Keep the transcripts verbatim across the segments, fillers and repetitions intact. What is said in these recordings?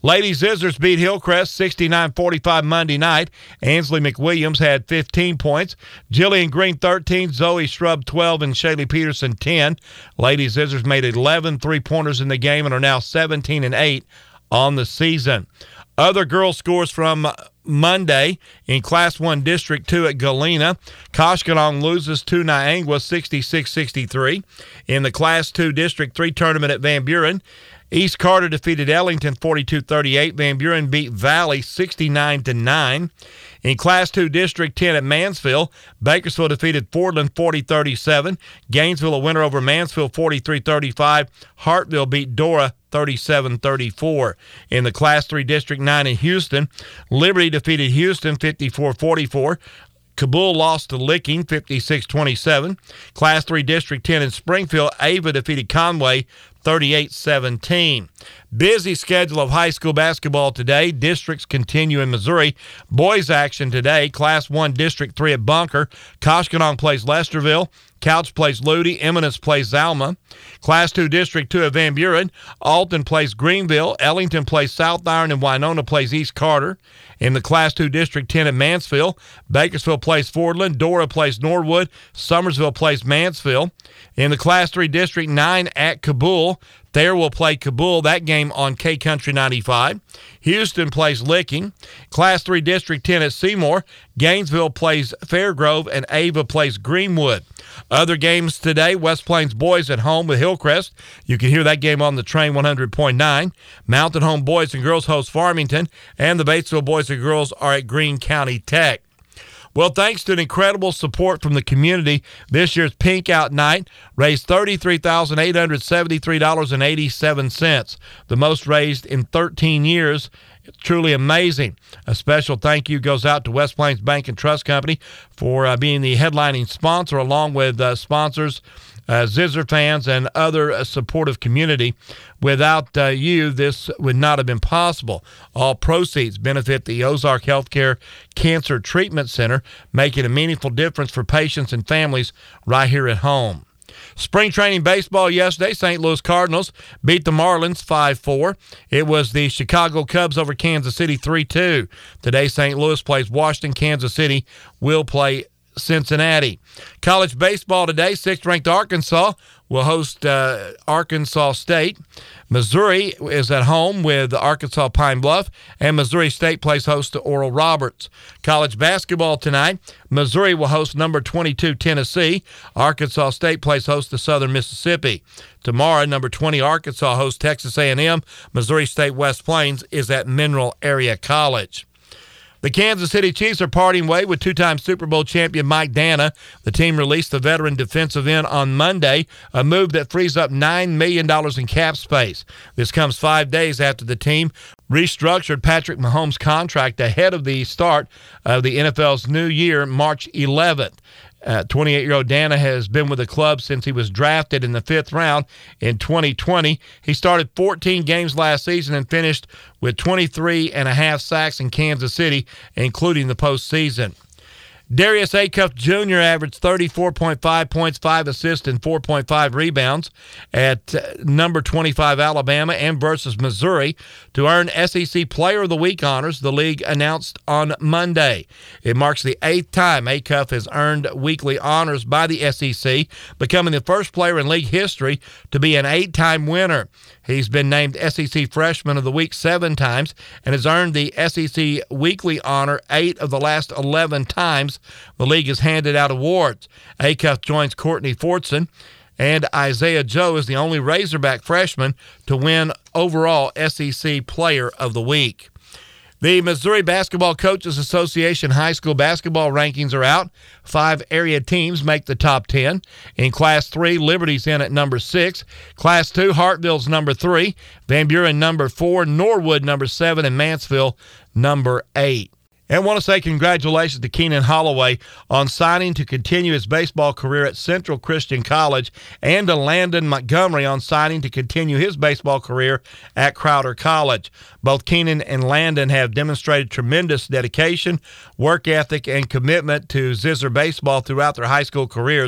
Lady Zizzers beat Hillcrest sixty-nine forty-five Monday night. Ansley McWilliams had fifteen points. Jillian Green thirteen, Zoe Shrub twelve, and Shaylee Peterson ten. Lady Zizzers made eleven three-pointers in the game and are now seventeen and eight on the season. Other girls' scores from Monday in Class one District two at Galena. Koshkonong loses to Niangua sixty-six sixty-three. In the Class two District three tournament at Van Buren, East Carter defeated Ellington forty-two thirty-eight. Van Buren beat Valley sixty-nine to nine. In Class two District ten at Mansfield, Bakersfield defeated Fordland forty thirty-seven. Gainesville a winner over Mansfield forty-three thirty-five. Hartville beat Dora thirty-seven thirty-four. In the Class three District nine in Houston, Liberty defeated Houston fifty-four forty-four. Kabul lost to Licking fifty-six twenty-seven. Class three District ten in Springfield, Ava defeated Conway thirty-eight seventeen. Busy schedule of high school basketball today. Districts continue in Missouri. Boys action today. Class one District three at Bunker. Koshkonong plays Lesterville. Couch plays Ludi. Eminence plays Zalma. Class two District two at Van Buren. Alton plays Greenville. Ellington plays South Iron, and Winona plays East Carter. In the Class two District ten at Mansfield, Bakersfield plays Fordland. Dora plays Norwood. Summersville plays Mansfield. In the Class three District nine at Kabul, Thayer will play Kabul, that game on K Country ninety-five. Houston plays Licking. Class three District ten at Seymour. Gainesville plays Fairgrove, and Ava plays Greenwood. Other games today, West Plains boys at home with Hillcrest. You can hear that game on the Train one hundred point nine. Mountain Home boys and girls host Farmington, and the Batesville boys and girls are at Greene County Tech. Well, thanks to an incredible support from the community, this year's Pink Out Night raised thirty-three thousand eight hundred seventy-three dollars and eighty-seven cents, the most raised in thirteen years. It's truly amazing. A special thank you goes out to West Plains Bank and Trust Company for uh, being the headlining sponsor, along with uh, sponsors, uh, Zizzer fans, and other uh, supportive community. Without uh, you, this would not have been possible. All proceeds benefit the Ozark Healthcare Cancer Treatment Center, making a meaningful difference for patients and families right here at home. Spring training baseball yesterday, Saint Louis Cardinals beat the Marlins five four. It was the Chicago Cubs over Kansas City three two. Today, Saint Louis plays Washington. Kansas City will play Cincinnati. College baseball today, sixth-ranked Arkansas will host uh, Arkansas State. Missouri is at home with Arkansas Pine Bluff, and Missouri State plays host to Oral Roberts. College basketball tonight, Missouri will host number twenty-two Tennessee. Arkansas State plays host to Southern Mississippi. Tomorrow, number twenty Arkansas hosts Texas A and M. Missouri State West Plains is at Mineral Area College. The Kansas City Chiefs are parting way with two-time Super Bowl champion Mike Dana. The team released the veteran defensive end on Monday, a move that frees up nine million dollars in cap space. This comes five days after the team restructured Patrick Mahomes' contract ahead of the start of the N F L's new year, March eleventh. Uh, twenty-eight-year-old Dana has been with the club since he was drafted in the fifth round in twenty twenty. He started fourteen games last season and finished with twenty-three and a half sacks in Kansas City, including the postseason. Darius Acuff Junior averaged thirty-four point five points, five assists, and four point five rebounds at uh, number twenty-five Alabama and versus Missouri to earn S E C Player of the Week honors, the league announced on Monday. It marks the eighth time Acuff has earned weekly honors by the S E C, becoming the first player in league history to be an eight-time winner. He's been named S E C Freshman of the Week seven times and has earned the S E C Weekly honor eight of the last eleven times the league has handed out awards. Acuff joins Courtney Fortson, and Isaiah Joe is the only Razorback freshman to win overall S E C Player of the Week. The Missouri Basketball Coaches Association high school basketball rankings are out. Five area teams make the top ten. In Class three, Liberty's in at number six. Class two, Hartville's number three. Van Buren number four. Norwood number seven. And Mansfield number eight. And I want to say congratulations to Keenan Holloway on signing to continue his baseball career at Central Christian College, and to Landon Montgomery on signing to continue his baseball career at Crowder College. Both Keenan and Landon have demonstrated tremendous dedication, work ethic, and commitment to Zizzer baseball throughout their high school careers.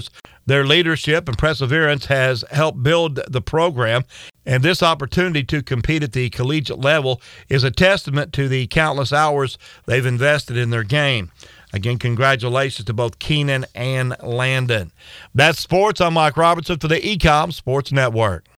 Their leadership and perseverance has helped build the program, and this opportunity to compete at the collegiate level is a testament to the countless hours they've invested in their game. Again, congratulations to both Keenan and Landon. That's sports. I'm Mike Robertson for the E-Com Sports Network.